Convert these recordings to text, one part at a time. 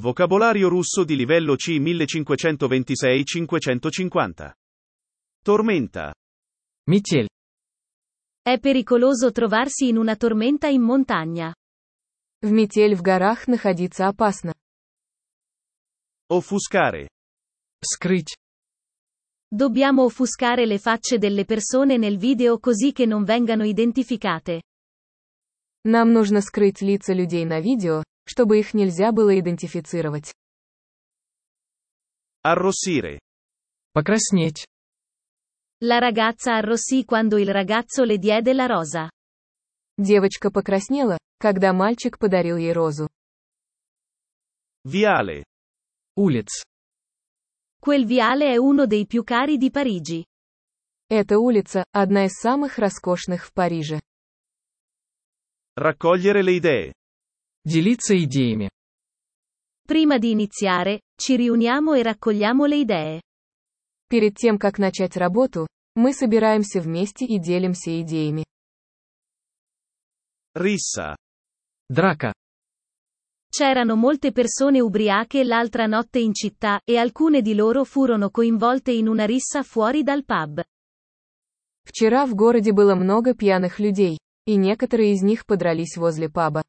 Vocabolario russo di livello C 1526-550. Tormenta. Метель. È pericoloso trovarsi in una tormenta in montagna. В метель в горах находиться опасно. Offuscare. Скрыть. Dobbiamo offuscare le facce delle persone nel video così che non vengano identificate. Нам нужно скрыть лица людей на видео, чтобы их нельзя было идентифицировать. Arrossire. Покраснеть. La ragazza arrossì quando il ragazzo le diede la rosa. Девочка покраснела, когда мальчик подарил ей розу. Viale. Улиц. Quel viale è uno dei più cari di Parigi. Эта улица – одна из самых роскошных в Париже. Raccogliere le idee. Делиться идеями. Prima di iniziare, ci riuniamo e raccogliamo le idee. Перед тем, как начать работу, мы собираемся вместе и делимся идеями. Rissa. Драка. C'erano molte persone ubriache l'altra notte in città, e alcune di loro furono coinvolte in una rissa fuori dal pub. Вчера в городе было много пьяных людей, и некоторые из них подрались возле паба.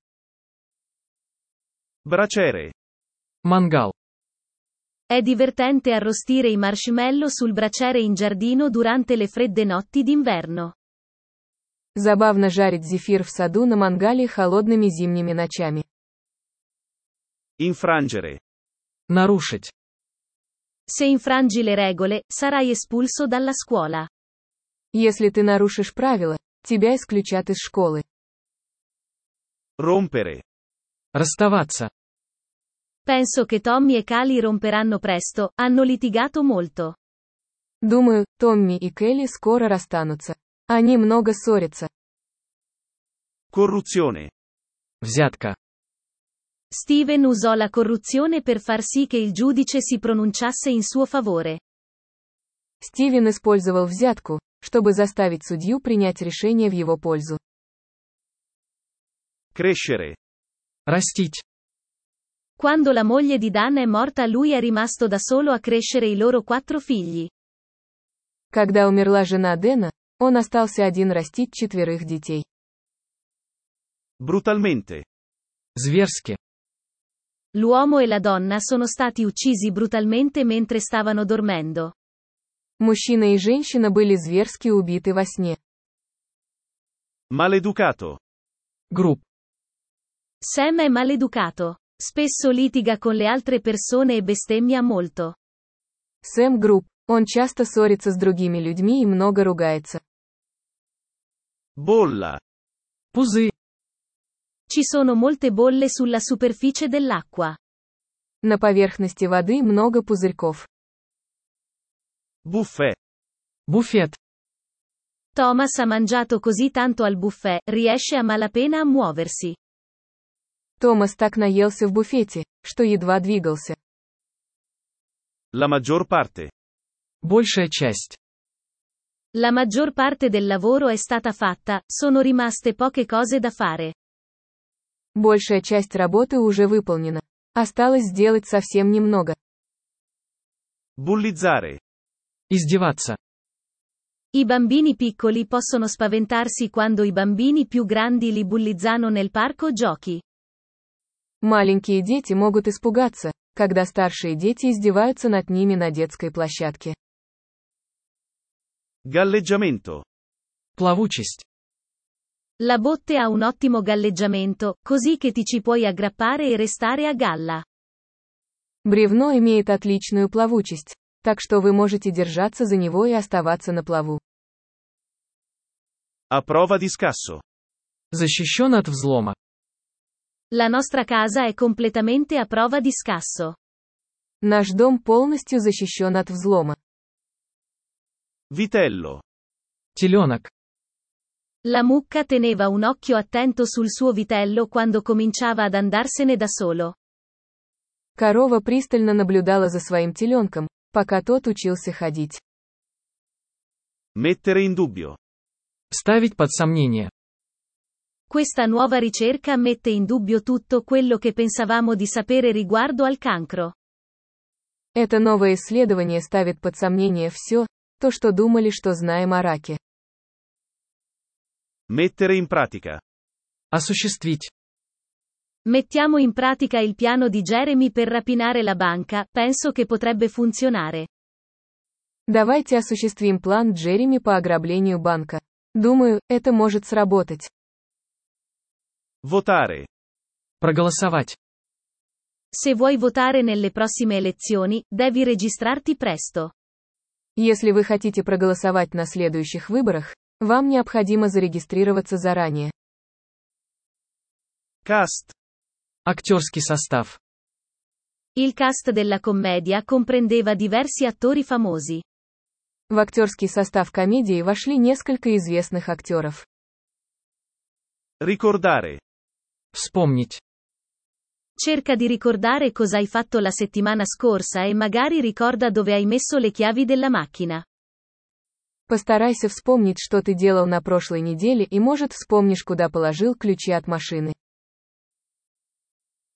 Braciere. Мангал. È divertente arrostire i marshmallow sul braciere in giardino durante le fredde notti d'inverno. Забавно жарить зефир в саду на мангале холодными зимними ночами. Infrangere. Нарушить. Se infrangi le regole, sarai espulso dalla scuola. Если ты нарушишь правила, тебя исключат из школы. Rompere. Расставаться. Penso che Tommy e Kali romperanno presto, hanno litigato molto. Думаю, Томми и Келли скоро расстанутся. Они много ссорятся. Corruzione. Взятка. Steven usò la corruzione per far sì che il giudice si pronunciasse in suo favore. Стивен использовал взятку, чтобы заставить судью принять решение в его пользу. Crescere. Растить. Quando la moglie di Dan è morta, lui è rimasto da solo a crescere i loro 4 figli. Когда умерла жена Дэна, он остался один растить 4 детей. Brutalmente. Зверски. L'uomo e la donna sono stati uccisi brutalmente mentre stavano dormendo. Мужчина и женщина были зверски убиты во сне. Maleducato. Груб. Sam è maleducato. Spesso litiga con le altre persone e bestemmia molto. Сэм груб. Он часто ссорится с другими людьми и много ругается. Bolla. Пузырь. Ci sono molte bolle sulla superficie dell'acqua. На поверхности воды много пузырьков. Buffet. Буфет. Thomas ha mangiato così tanto al buffet, riesce a malapena a muoversi. Томас так наелся в буфете, что едва двигался. La maggior parte. Большая часть. La maggior parte del lavoro è stata fatta, sono rimaste poche cose da fare. Большая часть работы уже выполнена. Осталось сделать совсем немного. Bullizzare. Издеваться. I bambini piccoli possono spaventarsi quando i bambini più grandi li bullizzano nel parco giochi. Маленькие дети могут испугаться, когда старшие дети издеваются над ними на детской площадке. Galleggiamento. Плавучесть. La botte ha un ottimo galleggiamento, così che ti ci puoi aggrappare e restare a galla. Бревно имеет отличную плавучесть, так что вы можете держаться за него и оставаться на плаву. A prova di scasso. Защищен от взлома. La nostra casa è completamente a prova di scasso. Наш дом полностью защищен от взлома. Vitello. Теленок. La mucca teneva un occhio attento sul suo vitello quando cominciava ad andarsene da solo. Корова пристально наблюдала за своим теленком, пока тот учился ходить. Mettere in dubbio. Ставить под сомнение. Questa nuova ricerca mette in dubbio tutto quello che pensavamo di sapere riguardo al cancro. Это новое исследование ставит под сомнение все, то, что думали, что знаем о раке. Mettere in pratica. Осуществить. Mettiamo in pratica il piano di Jeremy per rapinare la banca, penso che potrebbe funzionare. Давайте осуществим план Джереми по ограблению банка. Думаю, это может сработать. Votare. Проголосовать. Se vuoi votare nelle prossime elezioni, devi registrarti presto. Если вы хотите проголосовать на следующих выборах, вам необходимо зарегистрироваться заранее. Cast. Актерский состав. Il cast della commedia comprendeva diversi attori famosi. В актерский состав комедии вошли несколько известных актеров. Ricordare. Вспомнить. Cerca di ricordare cosa hai fatto la settimana scorsa e magari ricorda dove hai messo le chiavi della macchina. Постарайся вспомнить, что ты делал на прошлой неделе, и может вспомнишь, куда положил ключи от машины.